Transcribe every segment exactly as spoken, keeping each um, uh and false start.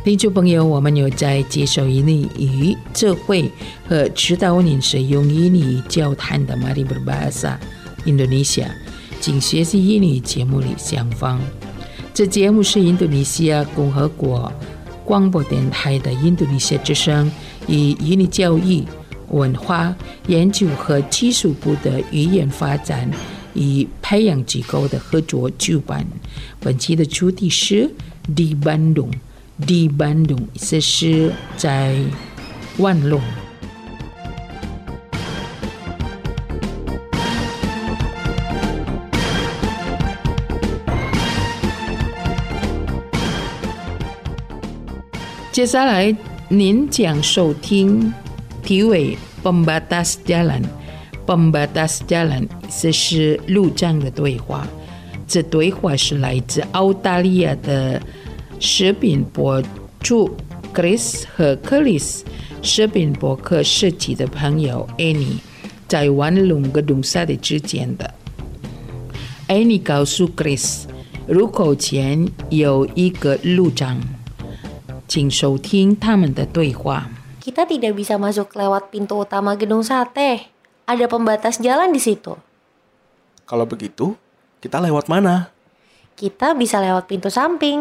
听众朋友，我们有在接受印尼语智慧和指导您使用印尼语交谈的 Mari Berbahasa Indonesia 请学习印尼语节目里相逢。这节目是印度尼西亚共和国广播电台的印度尼西亚之声以印尼教育、文化研究和技术部的语言发展与培养机构的合作举办。本期的主题是 Di Bandung。Di Bandung 意思是在万隆。接下来您将收听题为 Pembatas Jalan。Pembatas Jalan 意思是路障的对话。这对话是来自澳大利亚的视频博主 Chris 和 Chris 视频博客设计的朋友 Annie 在万隆Gedung Sate之间的。Annie 告诉 Chris 入口前有一个路障，请收听他们的对话。 Kita tidak bisa masuk lewat pintu utama Gedung Sate. Ada pembatas jalan di situ. Kalau begitu, kita lewat mana? Kita bisa lewat pintu samping.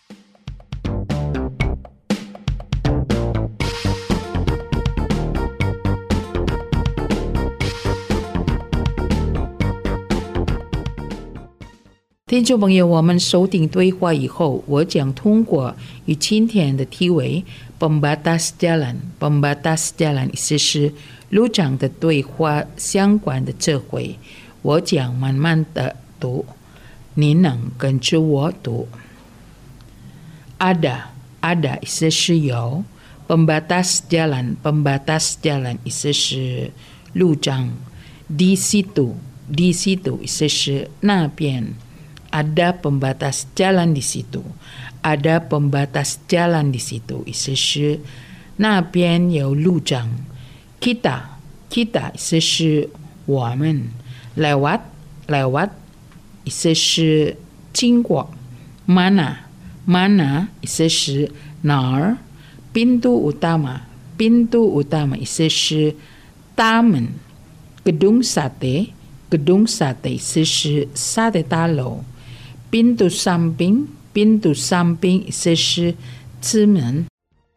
听众朋友，我们收听对话以后，我将通过与今天的题为 Pembatas Jalan。Pembatas Jalan 意思是路障的对话相关的智慧，我将慢慢的读，您能跟着我读。Ada ada 意思是有 Pembatas Jalan Pembatas Jalan 意思是路障。Di situ Di situ 意思是那边。Ada pembatas jalan di situ. Ada pembatas jalan di situ 意思是那边有路障。Kita kita 意思是我们。Lewat lewat 意思是经过。Mana mana 意思是哪儿。Pintu utama pintu utama 意思是大门。Gedung Sate Gedung Sate 意思是sate大楼。Pintu samping Pintu samping 意思是侧门。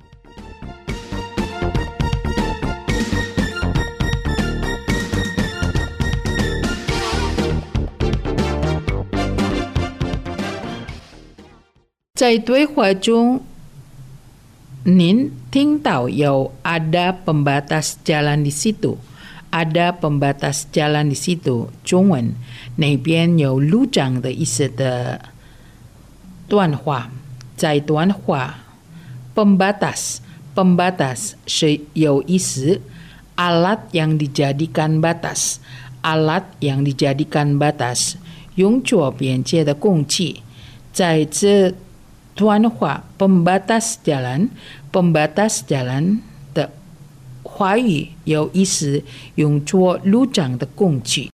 在对话中，您听到有 ada pembatas jalan di situ。Ada pembatas jalan di situ 中文那边有路障的意思的段话。在段话 pembatas pembatas 是有意思 alat yang dijadikan batas alat yang dijadikan batas 用作边界的工具。在这段话 pembatas jalan pembatas jalan的华语有意思用作路障的工具。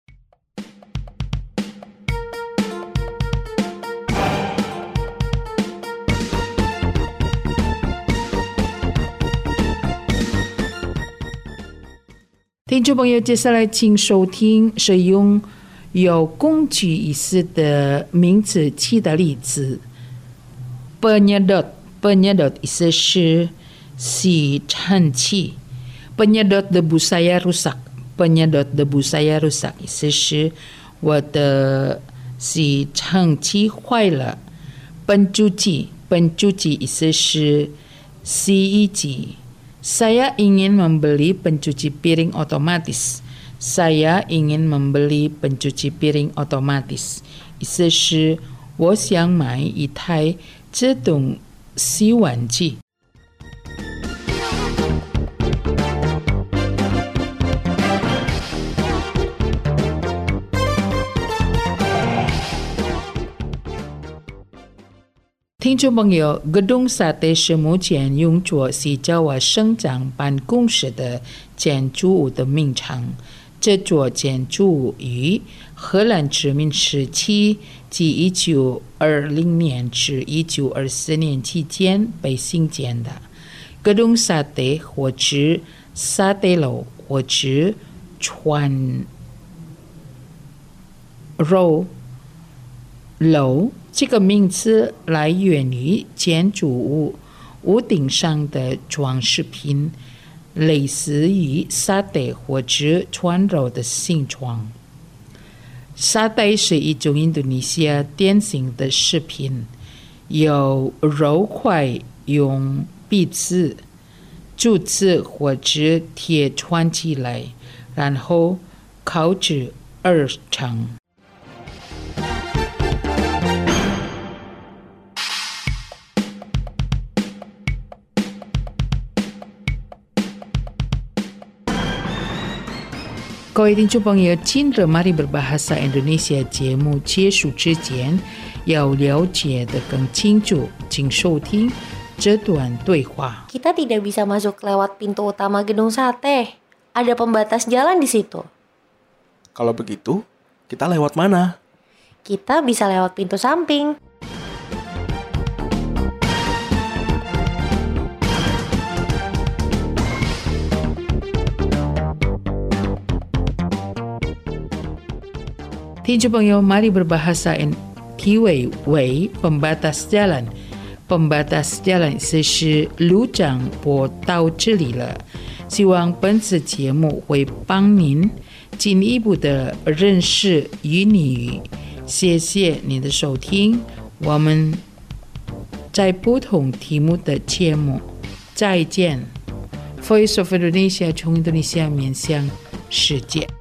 听众朋友，接下来请收听使用有工具意思的名词器的例子。Penyedot penyedot 意思是吸尘器。Penyedot debu saya rusak. Penyedot debu saya rusak 意思是我的吸尘器坏了。Pencuci pencuci 意思是洗衣机。Saya ingin membeli pencuci piring otomatis. Saya ingin membeli pencuci piring otomatis 意思是我想买一台自动洗碗机。听众朋友 Gedung Sate 是目前用作西爪哇省长办公室的建筑物的名称。 这座建筑于荷兰殖民时期即一九二零年至一九二四年期间被兴建的。Gedung Sate 或指 Sate 楼或指川肉楼，这个名词来源于建筑物屋顶上的装饰品，类似于沙袋或者川肉的形状。沙袋是一种印度尼西亚典型的食品，由肉块用篦子、竹子或者铁串起来，然后烤制而成。各位听众朋友，今日 Mari Berbahasa Indonesia 节目结束之前，要了解的更清楚，请收听这段对话。 Kita tidak bisa masuk lewat pintu utama Gedung Sate. Ada pembatas jalan di situ. Kalau begitu, kita lewat mana? Kita bisa lewat pintu samping. Tinju mari berbahasa T W W pembatas jalan. Pembatas jalan 是路障，我到这里了。希望本次节目会帮您进一步的认识印尼语。谢谢您的收听，我们在不同题目的节目再见。Voice of Indonesia 从印度尼西亚面向世界。